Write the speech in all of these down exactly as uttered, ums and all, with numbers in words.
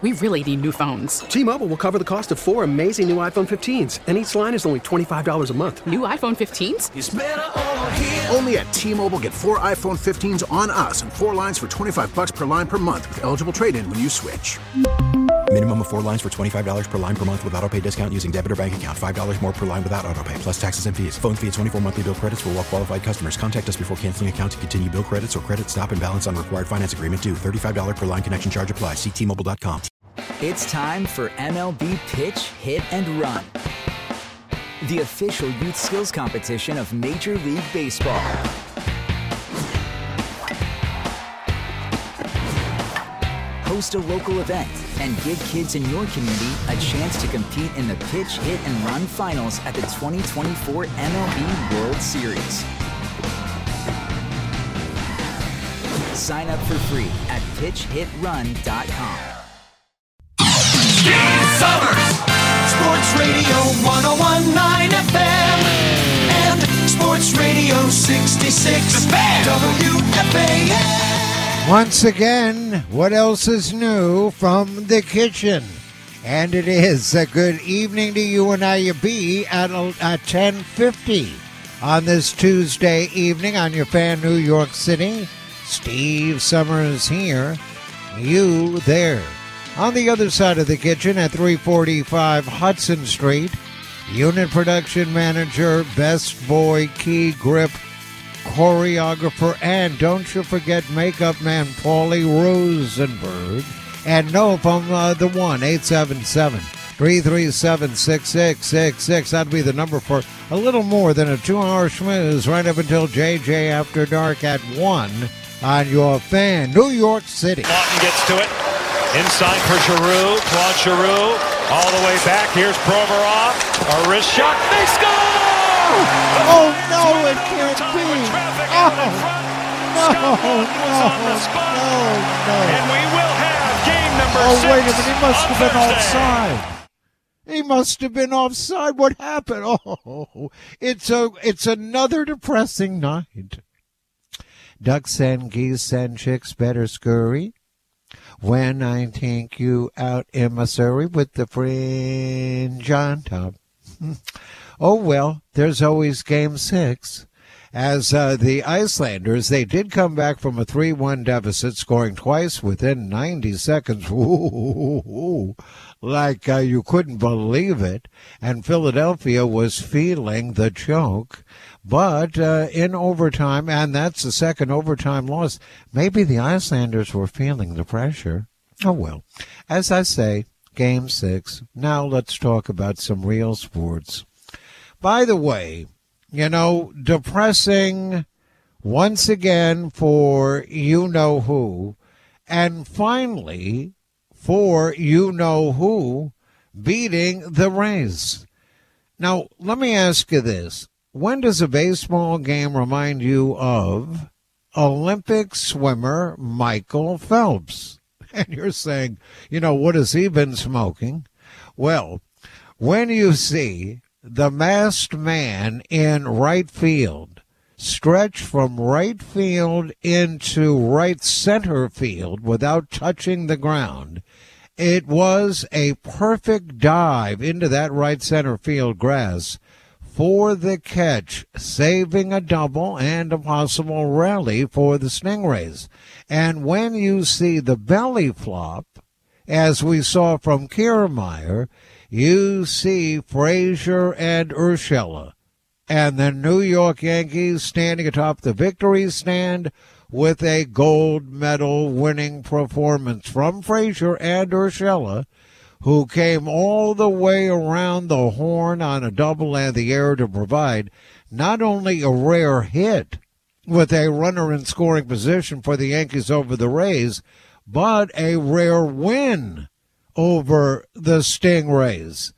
We really need new phones. T-Mobile will cover the cost of four amazing new iPhone fifteens, and each line is only twenty-five dollars a month. New iPhone fifteens? It's better over here. Only at T-Mobile, get four iPhone fifteens on us and four lines for twenty-five dollars per line per month with eligible trade-in when you switch. Minimum of four lines for twenty-five dollars per line per month with autopay discount using debit or bank account. five dollars more per line without autopay, plus taxes and fees. Phone fee at twenty-four monthly bill credits for well-qualified customers. Contact us before canceling account to continue bill credits or credit stop and balance on required finance agreement due. thirty-five dollars per line connection charge applies. See T Mobile dot com. It's time for M L B Pitch, Hit, and Run, the official youth skills competition of Major League Baseball. Host a local event and give kids in your community a chance to compete in the Pitch, Hit, and Run finals at the twenty twenty-four M L B World Series. Sign up for free at pitch hit run dot com. Steve Summers, Sports Radio one oh one point nine F M and Sports Radio sixty-six W F A N. Once again, what else is new from the kitchen? And it is a good evening to you and I be at, at ten fifty on this Tuesday evening on your fan New York City. Steve Summers here, you there. On the other side of the kitchen at three forty-five Hudson Street, unit production manager, best boy, key grip, choreographer, and don't you forget makeup man Paulie Rosenberg. And no, from uh, the one, eight seven seven, three three seven, six six six six. That'd be the number for a little more than a two-hour schmooze right up until J J After Dark at one on your fan, New York City. Lawton gets to it. Inside for Giroux. Claude Giroux. All the way back. Here's Provorov. A wrist shot. They score! Oh, no, it can't be. Oh, no, no, no, no. And we will have game number oh, six. Oh, wait a minute. He must have been Thursday. offside. He must have been offside. What happened? Oh, it's a, it's another depressing night. Ducks and geese and chicks better scurry when I take you out in Missouri with the fringe on top. Oh, well, there's always game six. As uh, the Icelanders, they did come back from a three one deficit, scoring twice within ninety seconds. Ooh, like uh, you couldn't believe it. And Philadelphia was feeling the choke. But uh, in overtime, and that's the second overtime loss, maybe the Icelanders were feeling the pressure. Oh, well, as I say, game six. Now let's talk about some real sports. By the way, you know, depressing once again for you-know-who, and finally for you-know-who beating the Rays. Now, let me ask you this. When does a baseball game remind you of Olympic swimmer Michael Phelps? And you're saying, you know, what has he been smoking? Well, when you see the masked man in right field stretch from right field into right center field without touching the ground, it was a perfect dive into that right center field grass for the catch, saving a double and a possible rally for the Stingrays. And when you see the belly flop, as we saw from Kiermaier, you see Frazier and Urshela. And the New York Yankees standing atop the victory stand with a gold medal winning performance from Frazier and Urshela, who came all the way around the horn on a double and the air to provide not only a rare hit with a runner in scoring position for the Yankees over the Rays, but a rare win over the Stingrays.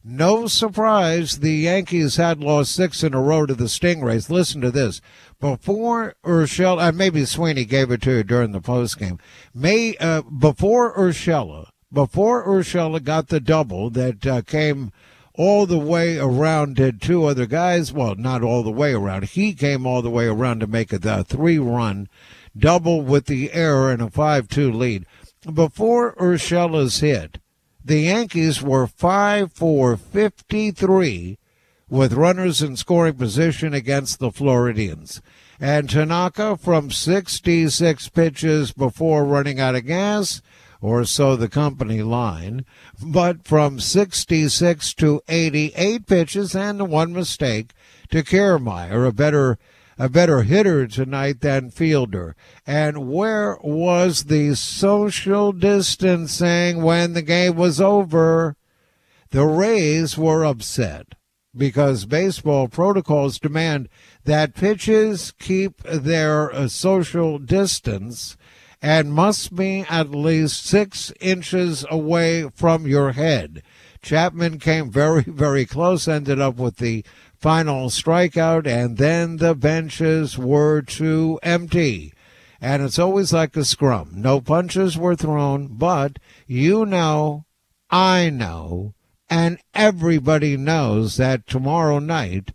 No surprise, the Yankees had lost six in a row to the Stingrays. Listen to this. Before Urshela, and maybe Sweeney gave it to you during the postgame, May, uh, before Urshela, Before Urshela got the double that uh, came all the way around, did two other guys, well, not all the way around. He came all the way around to make it a three-run double with the error and a five two lead. before Urshela's hit, the Yankees were five for fifty-three with runners in scoring position against the Floridians. And Tanaka, from sixty-six pitches before running out of gas, or so the company line, but from sixty-six to eighty-eight pitches and the one mistake to Kiermaier, a better a better hitter tonight than fielder. And where was the social distancing when the game was over? The Rays were upset because baseball protocols demand that pitches keep their uh, social distance and must be at least six inches away from your head. Chapman came very, very close, ended up with the final strikeout, and then the benches were too empty. And it's always like a scrum. No punches were thrown, but you know, I know, and everybody knows that tomorrow night,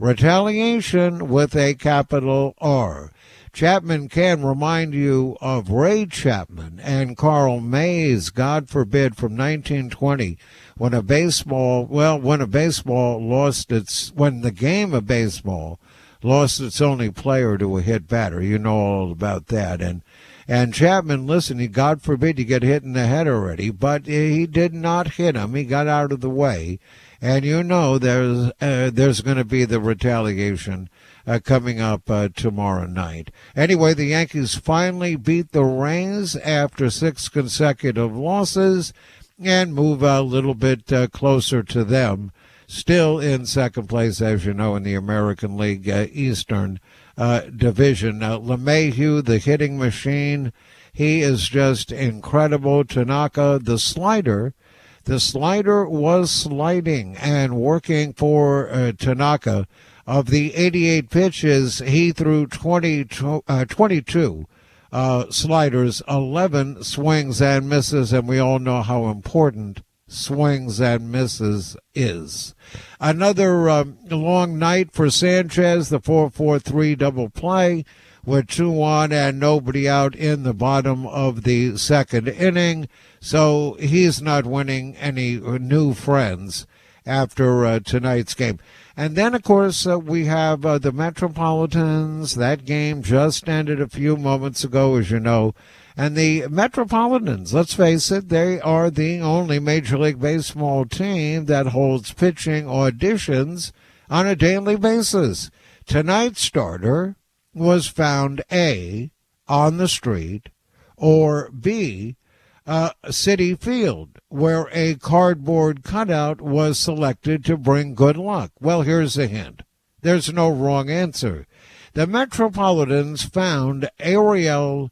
retaliation with a capital R. Chapman can remind you of Ray Chapman and Carl Mays, God forbid, from nineteen twenty, when a baseball, well, when a baseball lost its, when the game of baseball lost its only player to a hit batter. You know all about that. And and Chapman, listen, he, God forbid you get hit in the head already, but he did not hit him. He got out of the way. And you know there's uh, there's going to be the retaliation uh, coming up uh, tomorrow night. Anyway, the Yankees finally beat the Rays after six consecutive losses and move a little bit uh, closer to them. Still in second place, as you know, in the American League uh, Eastern uh, Division. Now, LeMahieu, the hitting machine, he is just incredible. Tanaka, the slider. The slider was sliding and working for uh, Tanaka. Of the eighty-eight pitches, he threw twenty, uh, twenty-two uh, sliders, eleven swings and misses, and we all know how important swings and misses is. Another um, long night for Sanchez, the four four three double play with two on and nobody out in the bottom of the second inning. So he's not winning any new friends after uh, tonight's game. And then, of course, uh, we have uh, the Metropolitans. That game just ended a few moments ago, as you know. And the Metropolitans, let's face it, they are the only Major League Baseball team that holds pitching auditions on a daily basis. Tonight's starter was found A, on the street, or B, uh, Citi Field, where a cardboard cutout was selected to bring good luck. Well, here's a hint. There's no wrong answer. The Metropolitans found Ariel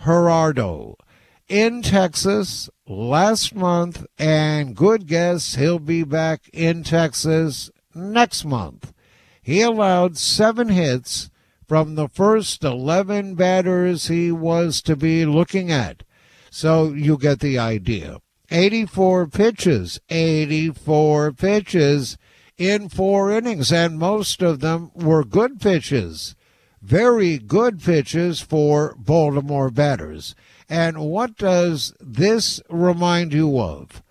Gerardo in Texas last month, and good guess he'll be back in Texas next month. He allowed seven hits from the first eleven batters he was to be looking at. So you get the idea. eighty-four pitches, eighty-four pitches in four innings, and most of them were good pitches. Very good pitches for Baltimore batters. And what does this remind you of?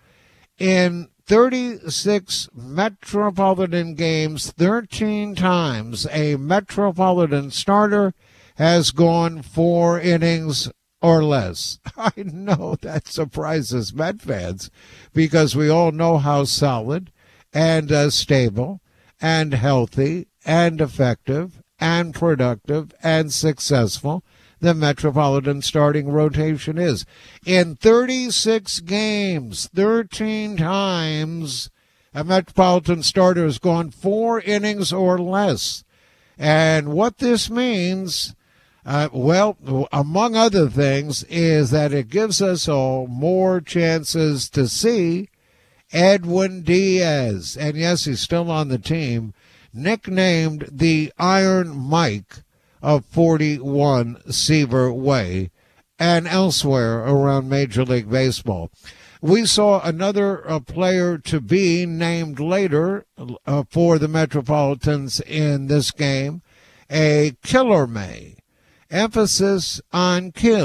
In thirty-six Metropolitan games, thirteen times a Metropolitan starter has gone four innings or less. I know that surprises Met fans because we all know how solid and uh, stable and healthy and effective and productive and successful the Metropolitan starting rotation is. In thirty-six games, thirteen times, a Metropolitan starter has gone four innings or less. And what this means, uh, well, among other things, is that it gives us all more chances to see Edwin Diaz. And yes, he's still on the team, nicknamed the Iron Mike of forty-one Seaver Way and elsewhere around Major League Baseball. We saw another uh, player to be named later uh, for the Metropolitans in this game, a Killer May. Emphasis on kill.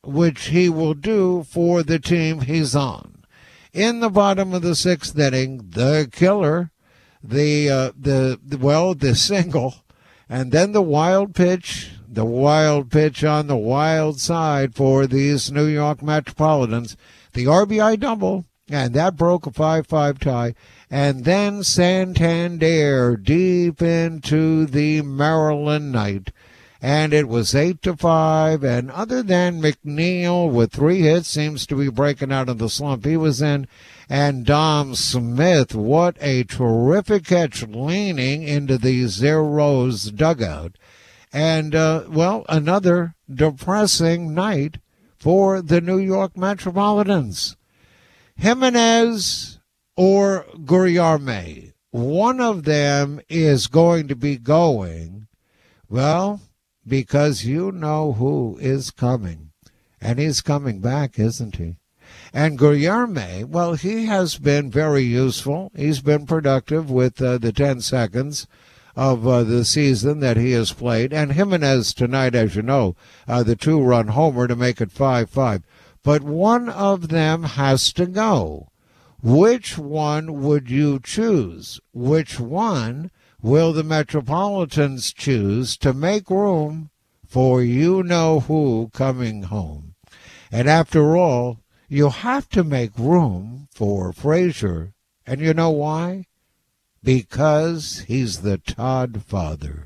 which he will do for the team he's on. In the bottom of the sixth inning, the killer, the, uh, the, the well, the single, and then the wild pitch, the wild pitch on the wild side for these New York Metropolitans, the R B I double, and that broke a five five tie. And then Santander deep into the Maryland night. And it was eight to five. And other than McNeil with three hits, seems to be breaking out of the slump he was in. And Dom Smith, what a terrific catch leaning into the Zeros dugout. And, uh, well, another depressing night for the New York Metropolitans. Jimenez or Guillorme, one of them is going to be going, well, because you know who is coming. And he's coming back, isn't he? And Guillorme, well, he has been very useful. He's been productive with uh, the ten seconds of uh, the season that he has played. And Jimenez tonight, as you know, uh, the two-run homer to make it five five. But one of them has to go. Which one would you choose? Which one will the Metropolitans choose to make room for you-know-who coming home? And after all, you have to make room for Frazier. And you know why? Because he's the Todd father.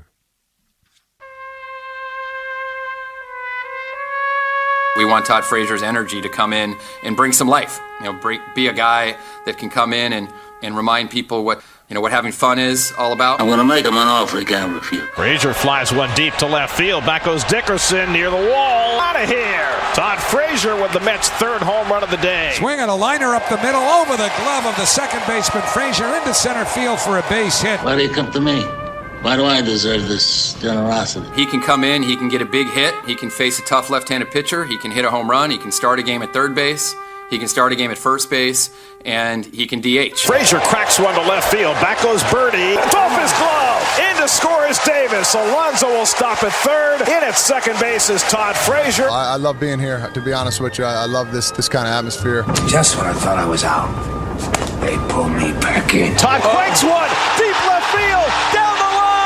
We want Todd Frazier's energy to come in and bring some life. You know, bring, be a guy that can come in and, and remind people what, you know, what having fun is all about. I'm going to make him an offer he can't refuse. Frazier flies one deep to left field. Back goes Dickerson near the wall. Out of here. Todd Frazier with the Mets' third home run of the day. Swinging a liner up the middle over the glove of the second baseman. Frazier into center field for a base hit. Why do you come to me? Why do I deserve this generosity? He can come in, he can get a big hit, he can face a tough left-handed pitcher, he can hit a home run, he can start a game at third base, he can start a game at first base, and he can D H. Frazier cracks one to left field. Back goes Birdie. It's off his glove. In to score is Davis. Alonso will stop at third. In at second base is Todd Frazier. I, I love being here, to be honest with you. I, I love this, this kind of atmosphere. Just when I thought I was out, they pulled me back in. Todd cranks one. Deep left field. Down the line.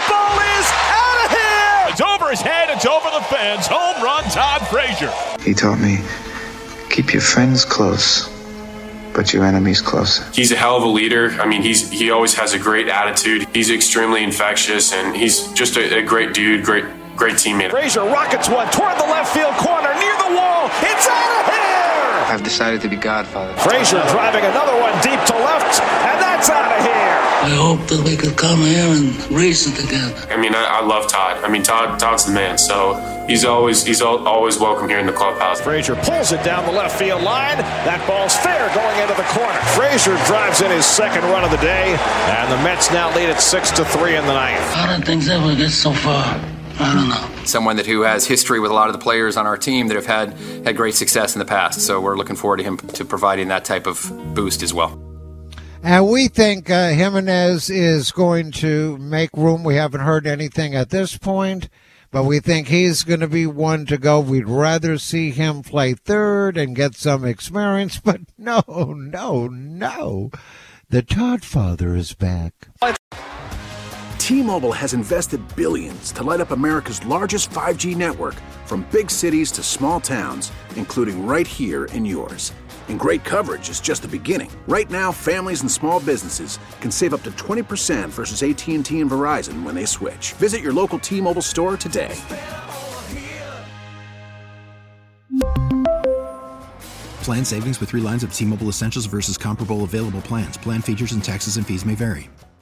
It's over his head, it's over the fence. Home run, Todd Frazier. He taught me, keep your friends close, but your enemies closer. He's a hell of a leader. I mean, he's he always has a great attitude. He's extremely infectious, and he's just a, a great dude, great great teammate. Frazier rockets one toward the left field corner, near the wall. It's out of here! I've decided to be Godfather. Frazier driving another one deep to left, and that's out of here. I hope that we could come here and race it together. I mean, I, I love Todd. I mean, Todd Todd's the man, so he's always he's al- always welcome here in the clubhouse. Frazier pulls it down the left field line. That ball's fair going into the corner. Frazier drives in his second run of the day, and the Mets now lead at six to three in the ninth. How did things ever get so far? I don't know. Someone that who has history with a lot of the players on our team that have had had great success in the past. So we're looking forward to him to providing that type of boost as well. And we think uh, Jimenez is going to make room. We haven't heard anything at this point, but we think he's going to be one to go. We'd rather see him play third and get some experience, but no, no, no. The Todd father is back. T-Mobile has invested billions to light up America's largest five G network, from big cities to small towns, including right here in yours. And great coverage is just the beginning. Right now, families and small businesses can save up to twenty percent versus A T and T and Verizon when they switch. Visit your local T-Mobile store today. Plan savings with three lines of T-Mobile Essentials versus comparable available plans. Plan features and taxes and fees may vary.